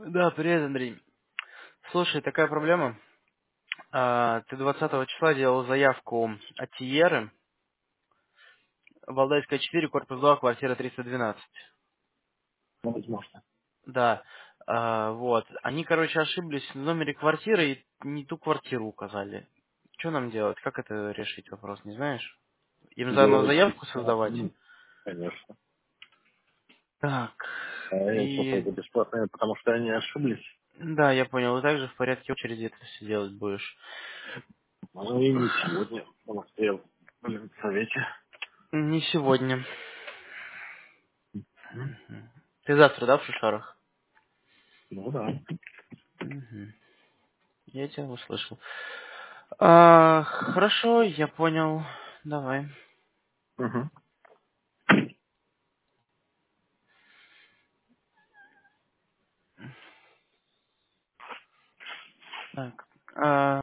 Да, привет, Андрей. Слушай, такая проблема. Ты 20 числа делал заявку от Тиеры, Валдайская 4, корпус 2, квартира 312. Ну, возможно. Да, вот. Они, короче, ошиблись в номере квартиры и не ту квартиру указали. Что нам делать? Как это решить вопрос, не знаешь? Им заново Делайте заявку все. создавать? Конечно. Так, А им что-то и... это бесплатное, потому что они ошиблись. Да, я понял. И также в порядке очереди это все делать будешь. Ну и не сегодня, потому что я в совете. Не сегодня. М? Ты завтра, да, в Шушарах? Ну да. Мгм. Я тебя услышал. Хорошо, я понял. Давай. Угу. Так.